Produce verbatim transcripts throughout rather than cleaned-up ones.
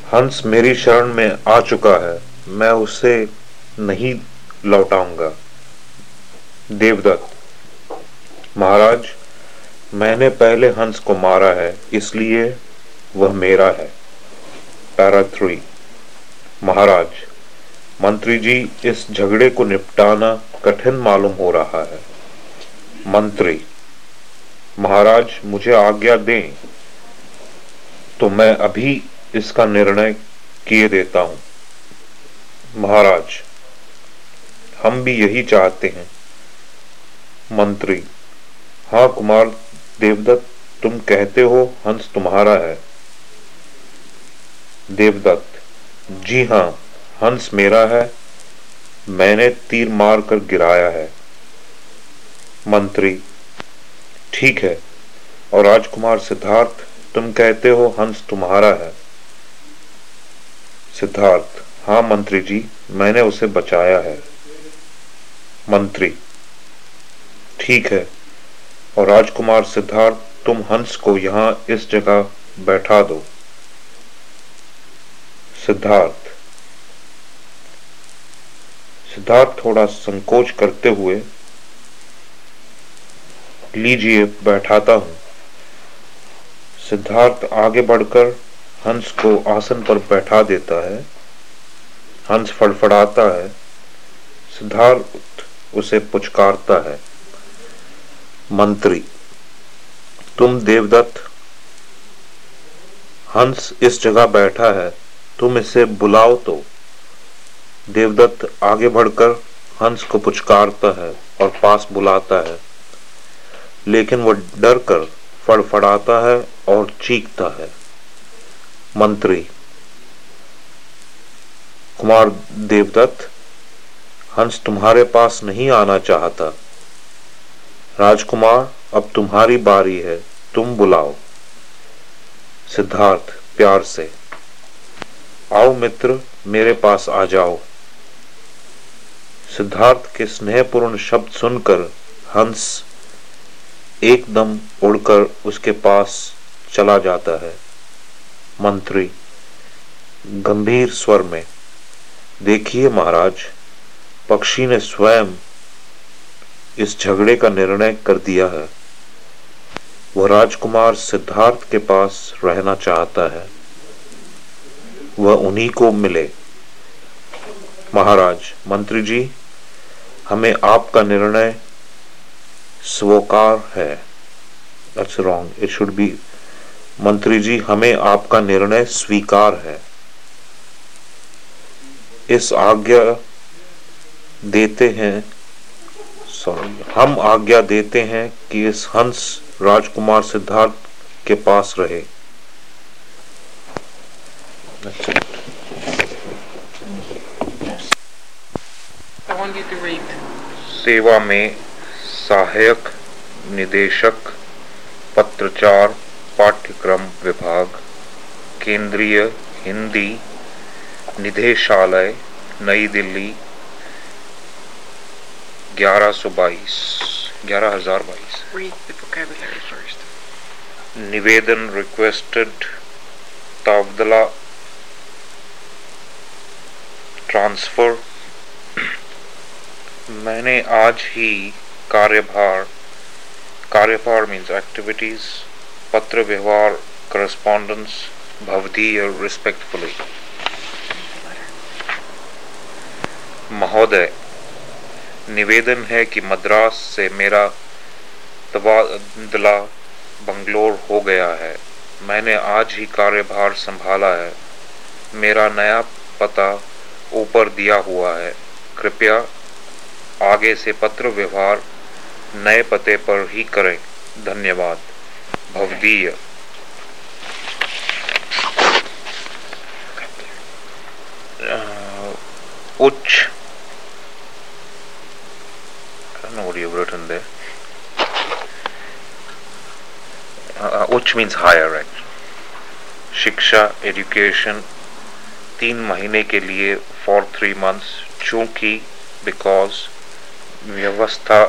हंस मेरी शरण में आ चुका है, मैं उसे नहीं लौटाऊंगा। देवदत्त: महाराज, मैंने पहले हंस को मारा है, इसलिए वह मेरा है। Para three. महाराज, मंत्री जी, इस झगड़े को निपटाना कठिन मालूम हो रहा है। मंत्री: महाराज, मुझे आज्ञा दें तो मैं अभी इसका निर्णय किए देता हूं। महाराज, हम भी यही चाहते हैं। मंत्री: हाँ कुमार देवदत्त, तुम कहते हो हंस तुम्हारा है। देवदत्त: जी हाँ, हंस मेरा है, मैंने तीर मार कर गिराया है। मंत्री: ठीक है। और राजकुमार सिद्धार्थ, तुम कहते हो हंस तुम्हारा है। सिद्धार्थ: हाँ मंत्री जी, मैंने उसे बचाया है। मंत्री: ठीक है। और राजकुमार सिद्धार्थ, तुम हंस को यहां इस जगह बैठा दो। सिद्धार्थ सिद्धार्थ थोड़ा संकोच करते हुए, लीजिए बैठाता हूं। सिद्धार्थ आगे बढ़कर हंस को आसन पर बैठा देता है। हंस फड़फड़ाता है। सिद्धार्थ उसे पुचकारता है। मंत्री: तुम देवदत्त, हंस इस जगह बैठा है, तुम इसे बुलाओ तो। देवदत्त आगे बढ़कर हंस को पुचकारता है और पास बुलाता है, लेकिन वह डर कर फड़फड़ाता है और चीखता है। मंत्री: कुमार देवदत्त, हंस तुम्हारे पास नहीं आना चाहता। राजकुमार, अब तुम्हारी बारी है, तुम बुलाओ। सिद्धार्थ प्यार से: आओ मित्र, मेरे पास आ जाओ। सिद्धार्थ के स्नेहपूर्ण शब्द सुनकर हंस एकदम उड़कर उसके पास चला जाता है। मंत्री गंभीर स्वर में: देखिए महाराज, पक्षी ने स्वयं इस झगड़े का निर्णय कर दिया है। वह राजकुमार सिद्धार्थ के पास रहना चाहता है, वह उन्हीं को मिले। महाराज, मंत्री जी, हमें आपका निर्णय स्वीकार है। That's wrong. It should be मंत्री जी, हमें आपका निर्णय स्वीकार है। इस आज्ञा देते हैं सॉरी हम आज्ञा देते हैं कि इस हंस राजकुमार सिद्धार्थ के पास रहे। I want you to read. सेवा में सहायक निदेशक, पत्रचार, पाठ्यक्रम विभाग, केंद्रीय हिंदी निदेशालय, नई दिल्ली, ग्यारह सौ बाईस ग्यारह हजार बाईस। Read the vocabulary first. निवेदन रिक्वेस्टेड, तबादला, ट्रांसफर। मैंने आज ही कार्यभार कार्यभार मीन्स एक्टिविटीज, पत्र व्यवहार, करस्पॉन्डेंस, भवदीय रिस्पेक्टफुली। महोदय, निवेदन है कि मद्रास से मेरा तबादला बंगलोर हो गया है। मैंने आज ही कार्यभार संभाला है। मेरा नया पता ऊपर दिया हुआ है। कृपया आगे से पत्र व्यवहार नए पते पर ही करें। धन्यवाद। भवदीय। उच्च, I don't know what you've written there. Uh, उच्च means higher, right? शिक्षा, education, तीन महीने के लिए for three months, चूंकि because व्यवस्था,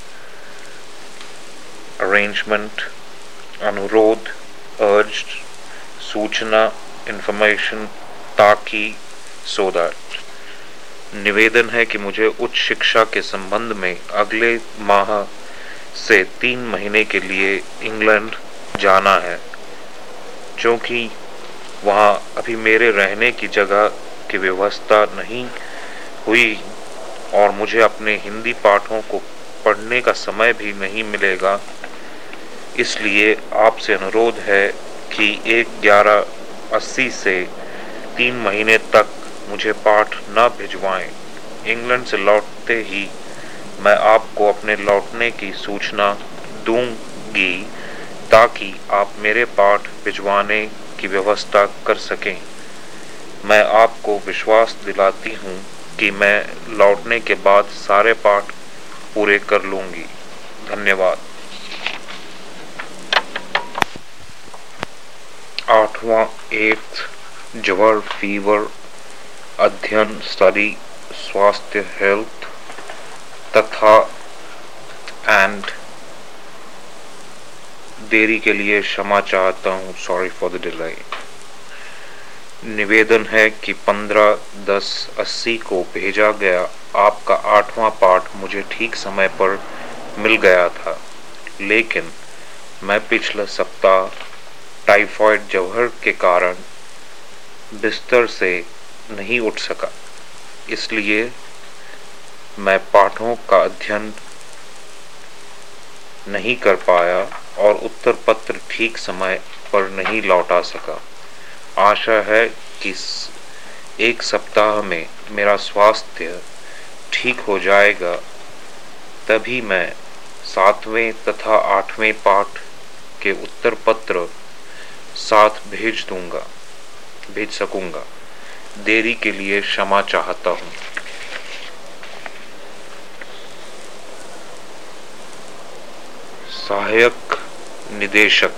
arrangement, अनुरोध, urged, सूचना, information, ताकि सो दैट निवेदन है कि मुझे उच्च शिक्षा के संबंध में अगले माह से तीन महीने के लिए इंग्लैंड जाना है, क्योंकि वहाँ अभी मेरे रहने की जगह की व्यवस्था नहीं हुई और मुझे अपने हिंदी पाठों को पढ़ने का समय भी नहीं मिलेगा। इसलिए आपसे अनुरोध है कि एक ग्यारह अस्सी से तीन महीने तक मुझे पाठ न भिजवाएं। इंग्लैंड से लौटते ही मैं आपको अपने लौटने की सूचना दूंगी ताकि आप मेरे पाठ भिजवाने की व्यवस्था कर सकें। मैं आपको विश्वास दिलाती हूँ कि मैं लौटने के बाद सारे पाठ पूरे कर लूँगी। धन्यवाद। आठवां एट्थ ज्वर फीवर अध्ययन स्टडी स्वास्थ्य हेल्थ तथा एंड देरी के लिए क्षमा चाहता हूँ, सॉरी फॉर द डिले। निवेदन है कि पंद्रह दस अस्सी को भेजा गया आपका आठवां पाठ मुझे ठीक समय पर मिल गया था, लेकिन मैं पिछले सप्ताह टाइफाइड ज्वर के कारण बिस्तर से नहीं उठ सका। इसलिए मैं पाठों का अध्ययन नहीं कर पाया और उत्तर पत्र ठीक समय पर नहीं लौटा सका। आशा है कि एक सप्ताह में मेरा स्वास्थ्य ठीक हो जाएगा, तभी मैं सातवें तथा आठवें पाठ के उत्तर पत्र साथ भेज दूंगा भेज सकूंगा। देरी के लिए क्षमा चाहता हूँ। सहायक निदेशक।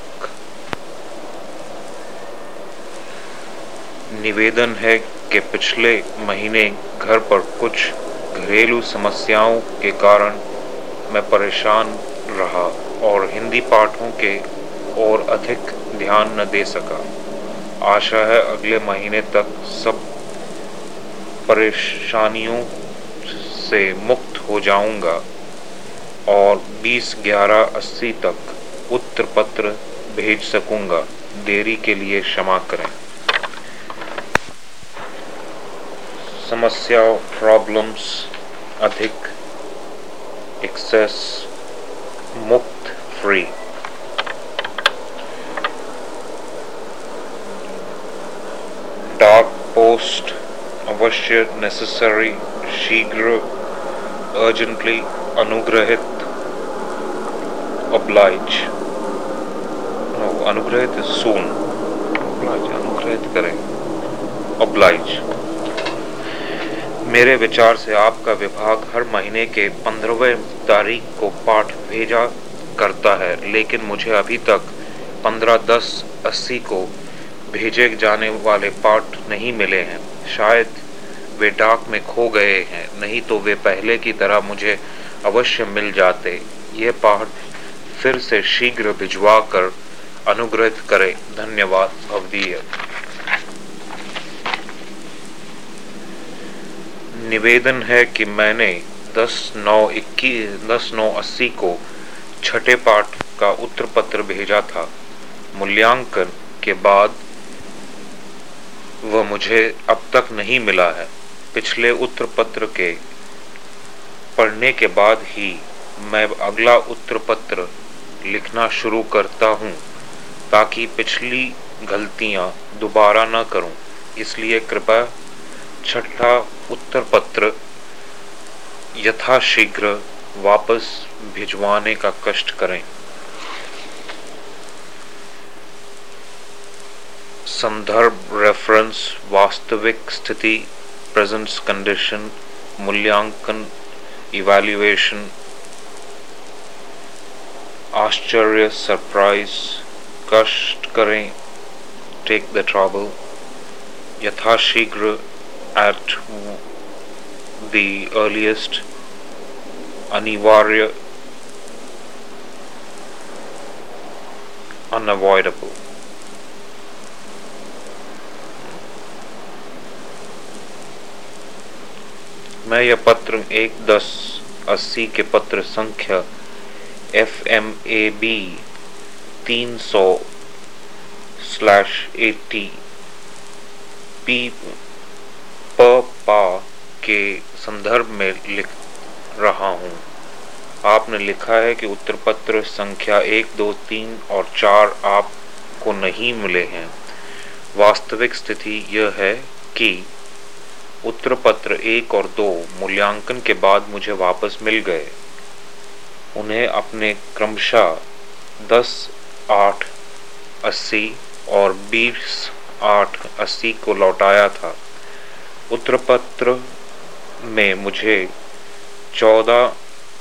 निवेदन है कि पिछले महीने घर पर कुछ घरेलू समस्याओं के कारण मैं परेशान रहा और हिंदी पाठों के और अधिक ध्यान न दे सका। आशा है अगले महीने तक सब परेशानियों से मुक्त हो जाऊंगा और बीस ग्यारह अस्सी तक उत्तर पत्र भेज सकूंगा। देरी के लिए क्षमा करें। समस्याओं प्रॉब्लम्स अधिक एक्सेस मुक्त फ्री। डाक पोस्ट अवश्य नेसेसरी शीघ्र अर्जेंटली अनुग्रहित oblige no अनुग्रहित soon oblige अनुग्रहित करें oblige। मेरे विचार से आपका विभाग हर महीने के पंद्रहवें तारीख को पाठ भेजा करता है, लेकिन मुझे अभी तक पंद्रह दस अस्सी को भेजे जाने वाले पाठ नहीं मिले हैं। शायद वे डाक में खो गए हैं, नहीं तो वे पहले की तरह मुझे अवश्य मिल जाते। ये पाठ फिर से शीघ्र भिजवा कर अनुग्रहित करें। धन्यवाद। भवदीय। निवेदन है कि मैंने दस नौ इक्कीस दस नौ अस्सी को छठे पाठ का उत्तर पत्र भेजा था। मूल्यांकन के बाद वह मुझे अब तक नहीं मिला है। पिछले उत्तर पत्र के पढ़ने के बाद ही मैं अगला उत्तर पत्र लिखना शुरू करता हूँ, ताकि पिछली गलतियाँ दोबारा न करूँ। इसलिए कृपया छठा उत्तर पत्र यथाशीघ्र वापस भिजवाने का कष्ट करें। संदर्भ रेफरेंस वास्तविक स्थिति प्रेजेंट कंडीशन मूल्यांकन इवैल्यूएशन आश्चर्य सरप्राइज कष्ट करें टेक द ट्रबल यथाशीघ्र एट द अर्लीस्ट अनिवार्य unavoidable। मैं यह पत्र एक दस अस्सी के पत्र संख्या एफ एम ए बी तीन सौ स्लैश एटी पी प पा के संदर्भ में लिख रहा हूँ। आपने लिखा है कि उत्तर पत्र संख्या एक दो तीन और चार आपको नहीं मिले हैं। वास्तविक स्थिति यह है कि उत्तर पत्र एक और दो मूल्यांकन के बाद मुझे वापस मिल गए। उन्हें अपने क्रमशः दस आठ अस्सी और बीस आठ अस्सी को लौटाया था। उत्तर पत्र में मुझे चौदह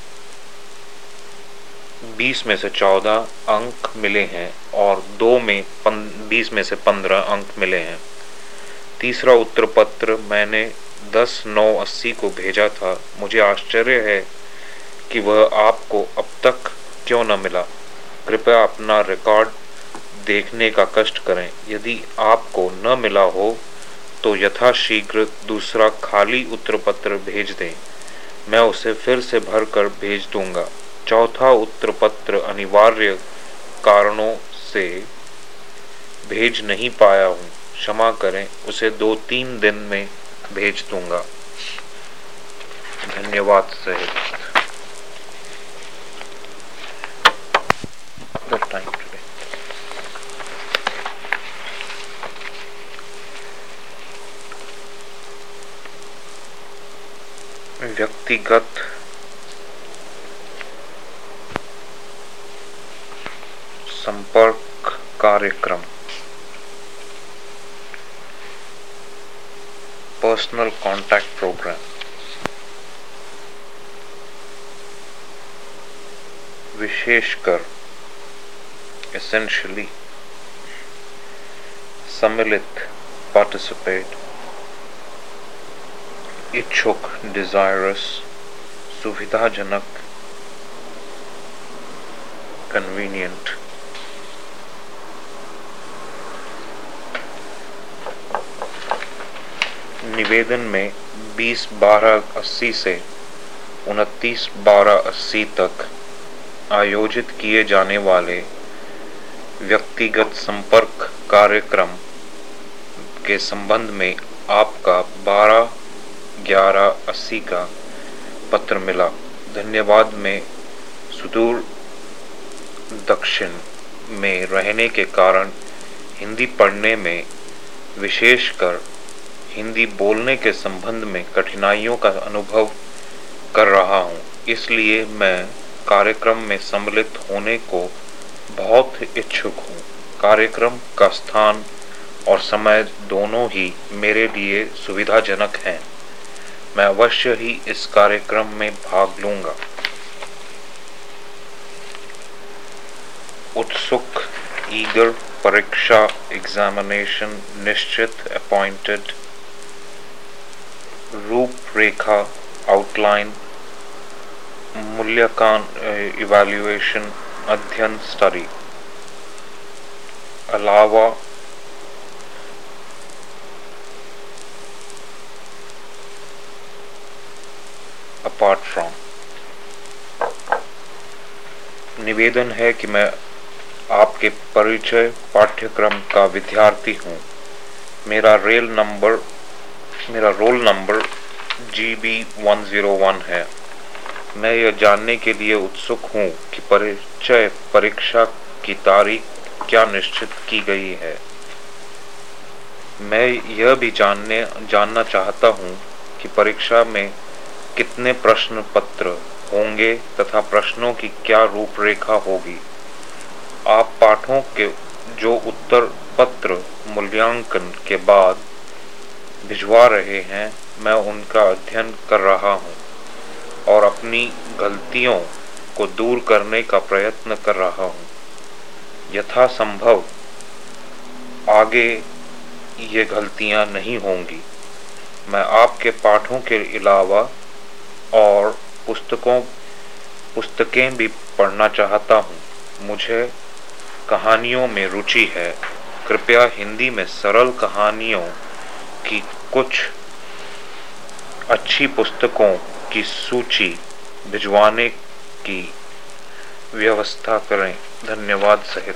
बीस में से चौदह अंक मिले हैं और दो में बीस में से पंद्रह अंक मिले हैं। तीसरा उत्तर पत्र मैंने दस नौ अस्सी को भेजा था। मुझे आश्चर्य है कि वह आपको अब तक क्यों न मिला। कृपया अपना रिकॉर्ड देखने का कष्ट करें। यदि आपको न मिला हो तो यथाशीघ्र दूसरा खाली उत्तर पत्र भेज दें। मैं उसे फिर से भर कर भेज दूंगा। चौथा उत्तर पत्र अनिवार्य कारणों से भेज नहीं पाया हूँ, क्षमा करें। उसे दो तीन दिन में भेज दूंगा। धन्यवाद सहित। व्यक्तिगत संपर्क कार्यक्रम, पर्सनल कॉन्टैक्ट प्रोग्राम। विशेषकर essentially सम्मिलित participate, इच्छुक desirous, सुविधाजनक convenient। निवेदन में बीस बारह अस्सी से उनतीस बारह अस्सी तक आयोजित किए जाने वाले व्यक्तिगत संपर्क कार्यक्रम के संबंध में आपका बारह ग्यारह अस्सी का पत्र मिला। धन्यवाद। में सुदूर दक्षिण में रहने के कारण हिंदी पढ़ने में, विशेषकर हिंदी बोलने के संबंध में कठिनाइयों का अनुभव कर रहा हूँ। इसलिए मैं कार्यक्रम में सम्मिलित होने को बहुत इच्छुक हूँ। कार्यक्रम का स्थान और समय दोनों ही मेरे लिए सुविधाजनक हैं। मैं अवश्य ही इस कार्यक्रम में भाग लूँगा। उत्सुक, ईगर, परीक्षा, एग्जामिनेशन, निश्चित, अपॉइंटेड, रूपरेखा, आउटलाइन, मूल्यांकन, इवैल्यूएशन, अध्ययन, स्टडी, अलावा अपार्ट फ्रॉम। निवेदन है कि मैं आपके परिचय पाठ्यक्रम का विद्यार्थी हूँ। मेरा रेल नंबर मेरा roll number G B one zero one है। मैं यह जानने के लिए उत्सुक हूँ कि परिचय परीक्षा की तारीख क्या निश्चित की गई है। मैं यह भी जानने जानना चाहता हूँ कि परीक्षा में कितने प्रश्न पत्र होंगे तथा प्रश्नों की क्या रूपरेखा होगी। आप पाठों के जो उत्तर पत्र मूल्यांकन के बाद भिजवा रहे हैं, मैं उनका अध्ययन कर रहा हूँ और अपनी गलतियों को दूर करने का प्रयत्न कर रहा हूँ। यथासंभव आगे ये गलतियाँ नहीं होंगी। मैं आपके पाठों के अलावा और पुस्तकों पुस्तकें भी पढ़ना चाहता हूँ। मुझे कहानियों में रुचि है। कृपया हिंदी में सरल कहानियों की कुछ अच्छी पुस्तकों की सूची भिजवाने की व्यवस्था करें, धन्यवाद सहित।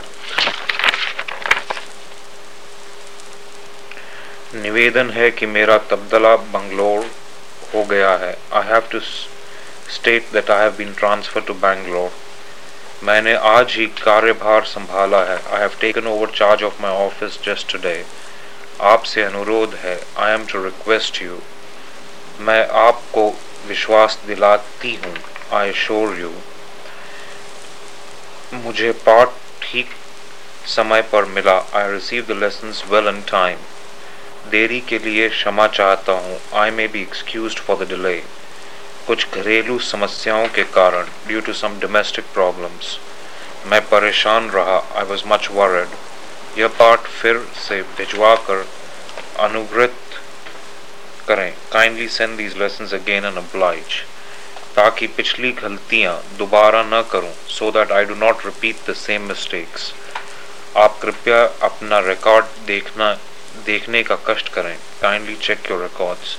निवेदन है कि मेरा तब्दला बंगलोर हो गया है। I have to state that I have been transfer to Bangalore. मैंने आज ही कार्यभार संभाला है। I have taken over charge of my office just today. आपसे अनुरोध है, I am to request you, मैं आपको विश्वास दिलाती हूँ, आई एश्योर यू, मुझे पाठ ठीक समय पर मिला। I receive the lessons well in time. देरी के लिए क्षमा चाहता हूँ। I may be excused for the delay. कुछ घरेलू समस्याओं के कारण, due to some domestic problems, मैं परेशान रहा। I was much worried. यह पाठ फिर से भिजवा कर अनुग्रहित करें। Kindly send these lessons again and oblige, ताकि पिछली गलतियां दोबारा न करूं, so that I do not repeat the same mistakes. आप कृपया अपना रिकॉर्ड देखना देखने का कष्ट करें। Kindly check your records.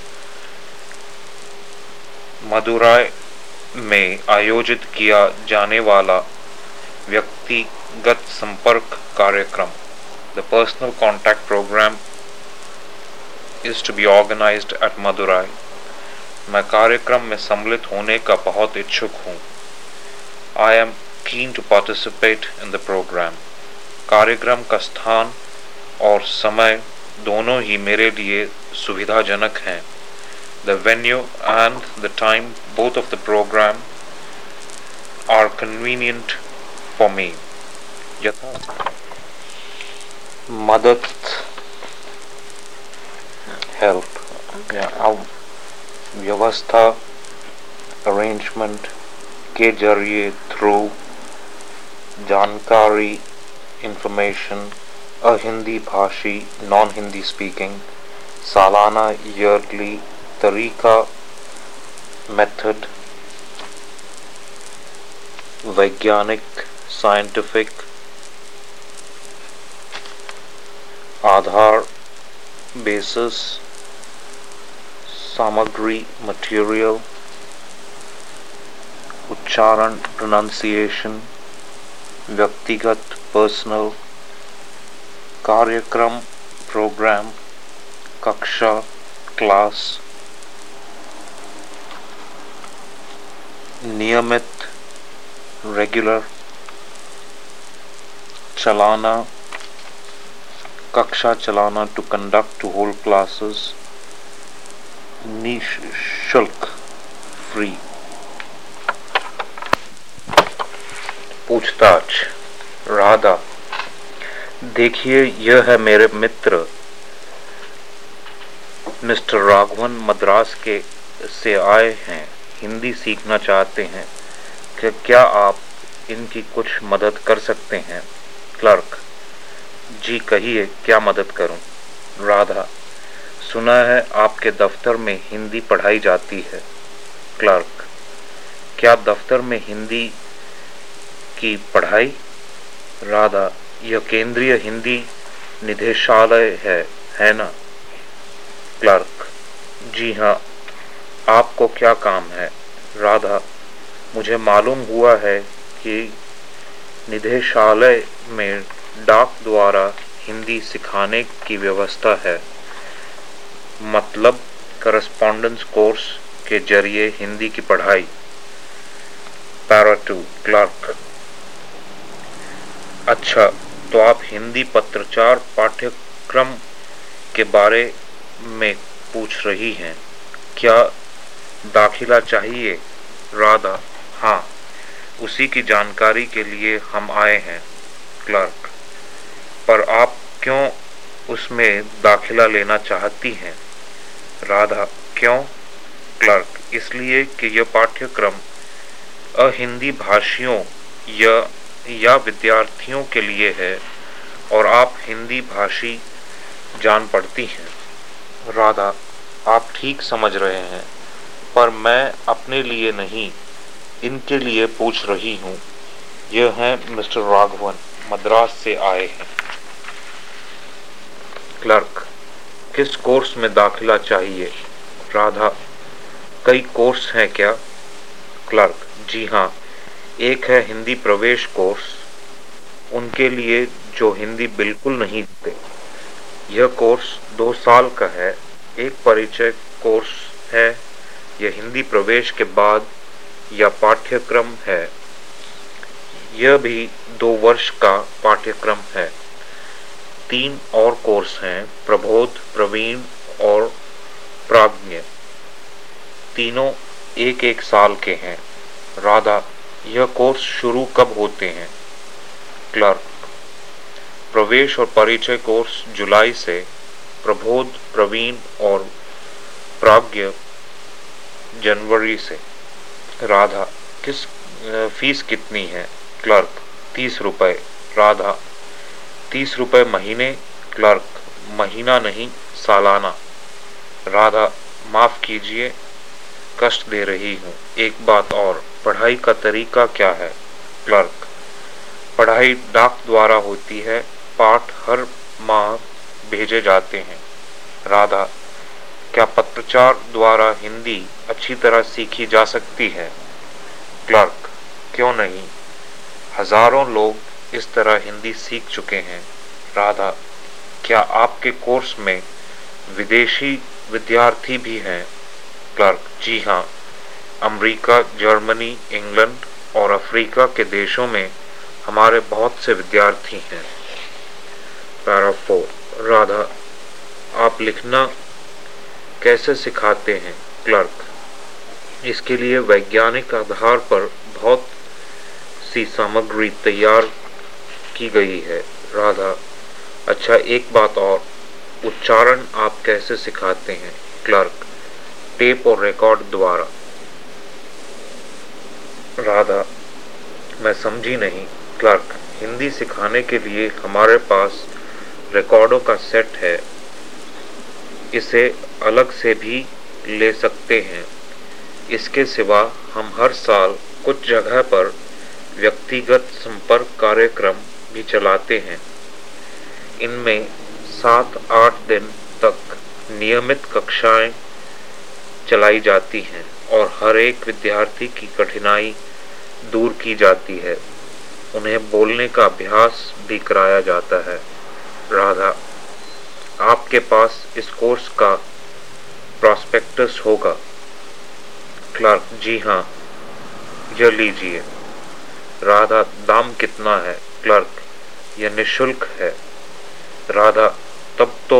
Madurai में आयोजित किया जाने वाला व्यक्तिगत संपर्क कार्यक्रम, the personal contact program is to be organized at Madurai. मैं कार्यक्रम में सम्मिलित होने का बहुत इच्छुक हूँ। I am keen to participate in the program। कार्यक्रम का स्थान और समय दोनों ही मेरे लिए सुविधाजनक हैं। The venue and the time, both of the program are convenient for me। यथा मदद, हेल्प या व्यवस्था, अरेंजमेंट के जरिए, थ्रू, जानकारी, इंफॉर्मेशन, अहिंदी भाषी, नॉन हिंदी स्पीकिंग, सालाना, ईयरली, तरीका, मेथड, वैज्ञानिक, साइंटिफिक, आधार, बेसिस, सामग्री, मटेरियल, उच्चारण, प्रोनाउंसिएशन, व्यक्तिगत, पर्सनल, कार्यक्रम, प्रोग्राम, कक्षा, क्लास, नियमित, रेगुलर, चलाना, कक्षा चलाना, to conduct, to hold classes, निःशुल्क, फ्री। पूछताछ। राधा, देखिए, यह है मेरे मित्र मिस्टर राघवन, मद्रास के से आए हैं, हिंदी सीखना चाहते हैं। कि क्या आप इनकी कुछ मदद कर सकते हैं? क्लर्क, जी कहिए, क्या मदद करूं? राधा, सुना है आपके दफ्तर में हिंदी पढ़ाई जाती है। क्लर्क, क्या दफ्तर में हिंदी की पढ़ाई? राधा, यह केंद्रीय हिंदी निदेशालय है है ना? क्लर्क, जी हाँ, आपको क्या काम है? राधा, मुझे मालूम हुआ है कि निदेशालय में डाक द्वारा हिंदी सिखाने की व्यवस्था है, मतलब करस्पॉन्डेंस कोर्स के जरिए हिंदी की पढ़ाई। Para two. क्लर्क, अच्छा, तो आप हिंदी पत्राचार पाठ्यक्रम के बारे में पूछ रही हैं, क्या दाखिला चाहिए? राधा, हाँ, उसी की जानकारी के लिए हम आए हैं। क्लर्क, पर आप क्यों उसमें दाखिला लेना चाहती हैं? राधा, क्यों? क्लर्क, इसलिए कि यह पाठ्यक्रम अहिंदी भाषियों या या विद्यार्थियों के लिए है और आप हिंदी भाषी जान पड़ती हैं। राधा, आप ठीक समझ रहे हैं, पर मैं अपने लिए नहीं, इनके लिए पूछ रही हूँ। यह हैं मिस्टर राघवन, मद्रास से आए हैं। क्लर्क, किस कोर्स में दाखिला चाहिए? राधा, कई कोर्स हैं क्या? क्लर्क: जी हाँ, एक है हिंदी प्रवेश कोर्स, उनके लिए जो हिंदी बिल्कुल नहीं जानते। यह कोर्स दो साल का है। एक परिचय कोर्स है। यह हिंदी प्रवेश के बाद या पाठ्यक्रम है। यह भी दो वर्ष का पाठ्यक्रम है। तीन और कोर्स हैं, प्रबोध, प्रवीण और प्राज्ञ। तीनों एक एक साल के हैं। राधा: यह कोर्स शुरू कब होते हैं? क्लर्क: प्रवेश और परिचय कोर्स जुलाई से, प्रबोध, प्रवीण और प्राज्ञ जनवरी से। राधा: किस फीस कितनी है? क्लर्क: तीस रुपए। राधा: तीस रुपए महीने? क्लर्क: महीना नहीं, सालाना। राधा: माफ कीजिए, कष्ट दे रही हूँ। एक बात और, पढ़ाई का तरीका क्या है? क्लर्क: पढ़ाई डाक द्वारा होती है। पाठ हर माह भेजे जाते हैं। राधा: क्या पत्राचार द्वारा हिंदी अच्छी तरह सीखी जा सकती है? क्लर्क: क्यों नहीं, हजारों लोग इस तरह हिंदी सीख चुके हैं। राधा: क्या आपके कोर्स में विदेशी विद्यार्थी भी हैं? क्लर्क: जी हाँ, अमेरिका, जर्मनी, इंग्लैंड और अफ्रीका के देशों में हमारे बहुत से विद्यार्थी हैं। Para four. राधा: आप लिखना कैसे सिखाते हैं? क्लर्क: इसके लिए वैज्ञानिक आधार पर बहुत सी सामग्री तैयार की गई है। राधा: अच्छा, एक बात और, उच्चारण आप कैसे सिखाते हैं? क्लर्क: टेप और रिकॉर्ड द्वारा। राधा: मैं समझी नहीं। क्लर्क: हिंदी सिखाने के लिए हमारे पास रिकॉर्डों का सेट है, इसे अलग से भी ले सकते हैं। इसके सिवा हम हर साल कुछ जगह पर व्यक्तिगत संपर्क कार्यक्रम भी चलाते हैं। इनमें सात आठ दिन तक नियमित कक्षाएं चलाई जाती हैं और हर एक विद्यार्थी की कठिनाई दूर की जाती है। उन्हें बोलने का अभ्यास भी कराया जाता है। राधा: आपके पास इस कोर्स का प्रॉस्पेक्टस होगा? क्लर्क: जी हाँ, यह लीजिए। राधा: दाम कितना है? क्लर्क: यह निःशुल्क है। राधा: तब तो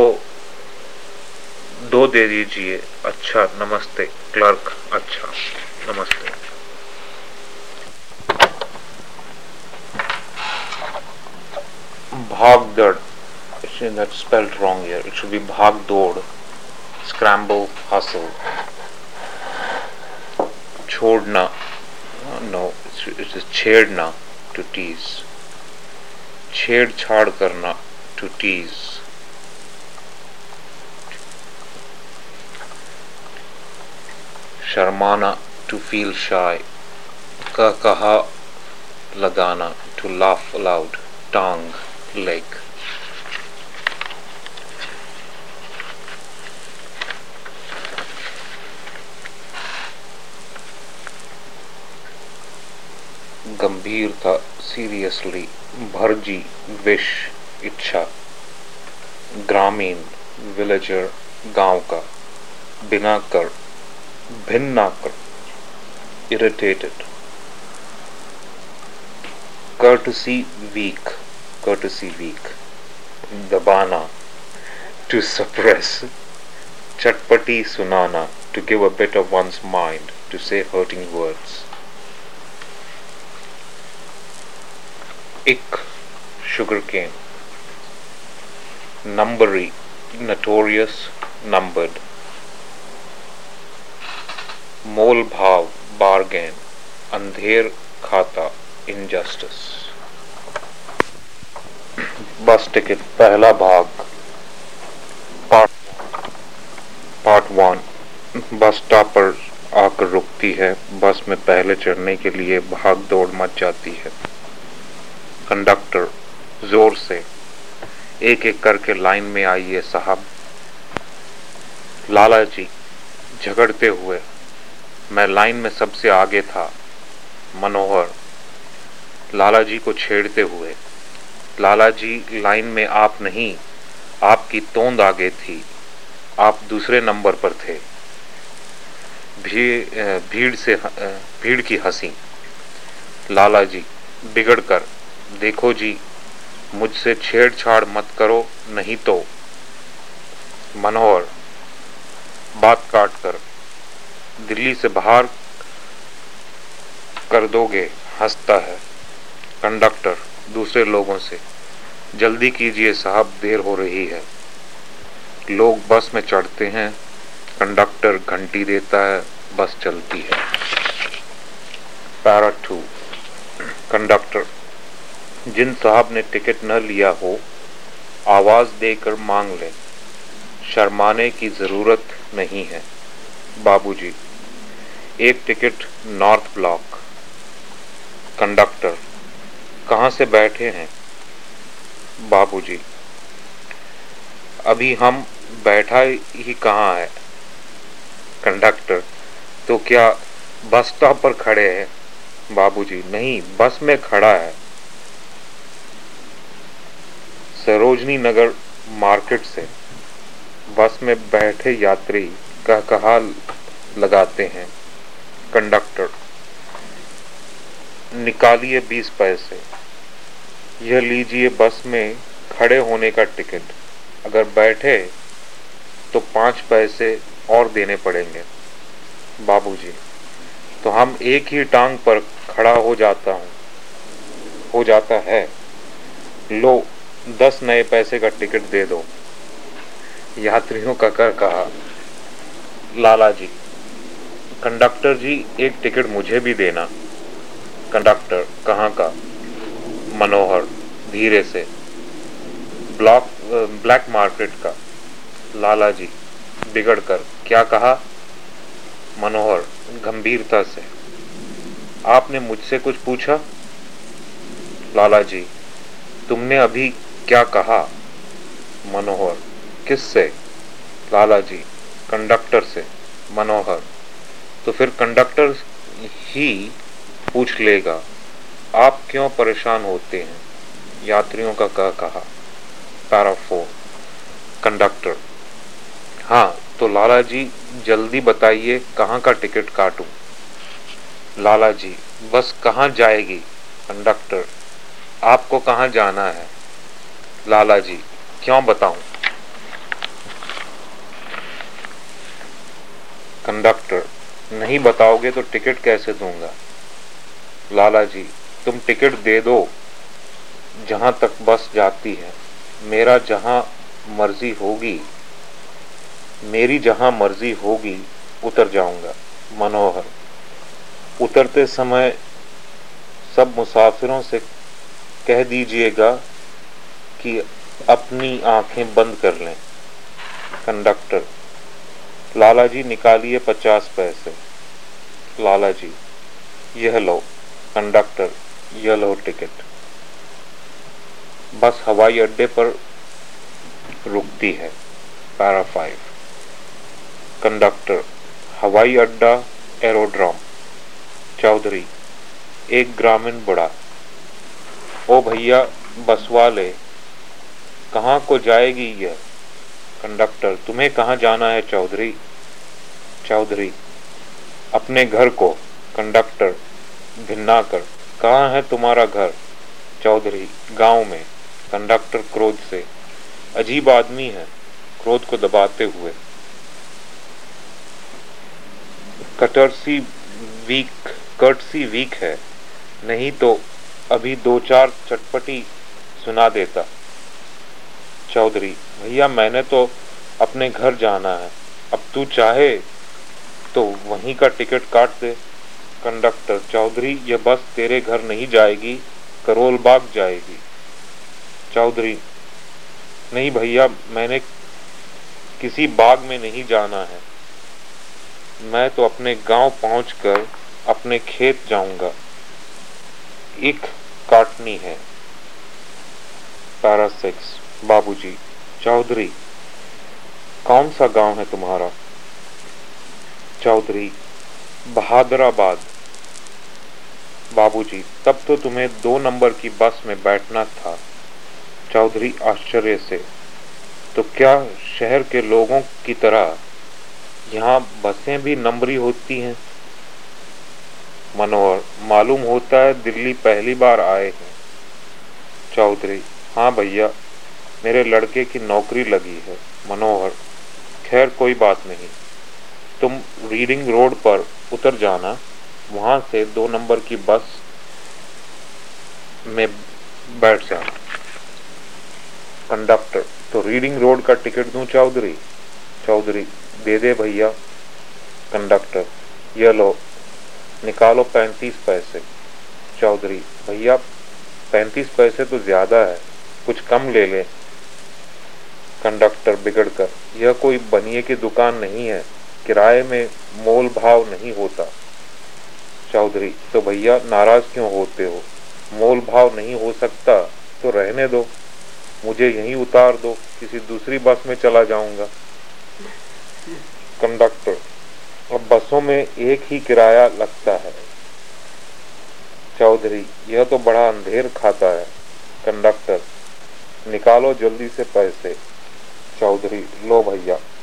दो दे दीजिए। अच्छा, नमस्ते। क्लर्क: अच्छा, नमस्ते। भागदौड़, that's spelled wrong here. It should be भागदौड़, scramble, hustle. छोड़ना, no, it is छेड़ना, to tease. छेड़छाड़ करना, to tease. शर्माना, to feel shy. का कहा लगाना, to laugh aloud. टांग, leg. गंभीरता, सीरियसली। भरजी, विश, इच्छा। ग्रामीण, विलेजर, गांव का। बिना कर, भिन्न कर, irritated. courtesy, weak, courtesy, weak. दबाना, to suppress. चटपटी सुनाना, to give a bit of one's mind, to say hurting words. Ick, sugar cane. Numbery, notorious, numbered. मोल भाव, bargain. अंधेर खाता, injustice. बस टिकट, पहला भाग। Part part one. Bus stop पर आकर रुकती है। बस में पहले चढ़ने के लिए भाग दौड़ मच जाती है। कंडक्टर जोर से, एक एक करके लाइन में आइए साहब। लाला जी झगड़ते हुए, मैं लाइन में सबसे आगे था। मनोहर लाला जी को छेड़ते हुए, लाला जी लाइन में आप नहीं, आपकी तोंद आगे थी, आप दूसरे नंबर पर थे। भीड़ भीड़ से भीड़ की हंसी। लाला जी बिगड़ कर, देखो जी मुझसे छेड़छाड़ मत करो नहीं तो। मनोहर बात काट कर, दिल्ली से बाहर कर दोगे, हंसता है। कंडक्टर दूसरे लोगों से, जल्दी कीजिए साहब, देर हो रही है। लोग बस में चढ़ते हैं, कंडक्टर घंटी देता है, बस चलती है। Para two. कंडक्टर, जिन साहब ने टिकट न लिया हो आवाज देकर मांग लें, शर्माने की जरूरत नहीं है। बाबूजी, एक टिकट नॉर्थ ब्लॉक। कंडक्टर, कहाँ से बैठे हैं? बाबूजी, अभी हम बैठा ही कहाँ है। कंडक्टर, तो क्या बस स्टॉप पर खड़े हैं? बाबूजी, नहीं, बस में खड़ा है। सरोजनी नगर मार्केट से बस में बैठे यात्री कहकहा लगाते हैं। कंडक्टर, निकालिए बीस पैसे, यह लीजिए बस में खड़े होने का टिकट, अगर बैठे तो पाँच पैसे और देने पड़ेंगे। बाबूजी, तो हम एक ही टांग पर खड़ा हो जाता हूँ हो जाता है। लो, दस नए पैसे का टिकट दे दो। यात्रियों का कर कहा। लाला जी, कंडक्टर जी एक टिकट मुझे भी देना। कंडक्टर, कहाँ का? मनोहर धीरे से, ब्लॉक ब्लैक मार्केट का। लाला जी बिगड़ कर, क्या कहा? मनोहर गंभीरता से, आपने मुझसे कुछ पूछा? लाला जी, तुमने अभी क्या कहा? मनोहर, किससे? लाला जी, कंडक्टर से। मनोहर, तो फिर कंडक्टर ही पूछ लेगा, आप क्यों परेशान होते हैं? यात्रियों का कह कहा। Para four. कंडक्टर, हाँ तो लाला जी जल्दी बताइए कहाँ का टिकट काटूं? लाला जी, बस कहाँ जाएगी? कंडक्टर, आपको कहाँ जाना है? लाला जी, क्यों बताऊं? कंडक्टर, नहीं बताओगे तो टिकट कैसे दूंगा? लाला जी, तुम टिकट दे दो, जहां तक बस जाती है, मेरा जहां मर्जी होगी मेरी जहां मर्जी होगी उतर जाऊंगा। मनोहर, उतरते समय सब मुसाफिरों से कह दीजिएगा कि अपनी आंखें बंद कर लें। कंडक्टर, लाला जी निकालिए पचास पैसे। लाला जी, यह लो। कंडक्टर, यह लो टिकट। बस हवाई अड्डे पर रुकती है। Para five. कंडक्टर, हवाई अड्डा, एरोड्रोम। चौधरी, एक ग्रामीण बुढ़ा, ओ भैया बस वाले, कहाँ को जाएगी यह? कंडक्टर, तुम्हें कहाँ जाना है चौधरी? चौधरी, अपने घर को। कंडक्टर भिन्ना कर, कहाँ है तुम्हारा घर? चौधरी, गांव में। कंडक्टर क्रोध से, अजीब आदमी है, क्रोध को दबाते हुए। कटर्सी वीक कर्टसी वीक है, नहीं तो अभी दो चार चटपटी सुना देता। चौधरी, भैया मैंने तो अपने घर जाना है, अब तू चाहे तो वहीं का टिकट काट दे। कंडक्टर, चौधरी यह बस तेरे घर नहीं जाएगी, करोल बाग जाएगी। चौधरी, नहीं भैया, मैंने किसी बाग में नहीं जाना है, मैं तो अपने गांव पहुंचकर अपने खेत जाऊंगा, ईख काटनी है। Para six. बाबूजी, चौधरी कौन सा गांव है तुम्हारा? चौधरी, बहादुराबाद। बाबूजी, तब तो तुम्हें दो नंबर की बस में बैठना था। चौधरी आश्चर्य से, तो क्या शहर के लोगों की तरह यहाँ बसें भी नंबरी होती हैं? मनोहर, मालूम होता है दिल्ली पहली बार आए हैं। चौधरी, हाँ भैया, मेरे लड़के की नौकरी लगी है। मनोहर, खैर कोई बात नहीं, तुम रीडिंग रोड पर उतर जाना, वहां से दो नंबर की बस में बैठ जाना। कंडक्टर, तो रीडिंग रोड का टिकट दूं चौधरी? चौधरी, दे दे भैया। कंडक्टर, यह लो, निकालो पैंतीस पैसे। चौधरी, भैया पैंतीस पैसे तो ज्यादा है, कुछ कम ले ले। कंडक्टर बिगड़कर, यह कोई बनिए की दुकान नहीं है, किराए में मोल भाव नहीं होता। चौधरी, तो भैया नाराज क्यों होते हो? मोल भाव नहीं हो सकता तो रहने दो, मुझे यहीं उतार दो, किसी दूसरी बस में चला जाऊंगा। कंडक्टर, अब बसों में एक ही किराया लगता है। चौधरी, यह तो बड़ा अंधेर खाता है। कंडक्टर, निकालो जल्दी से पैसे। चौधरी, लो भैया।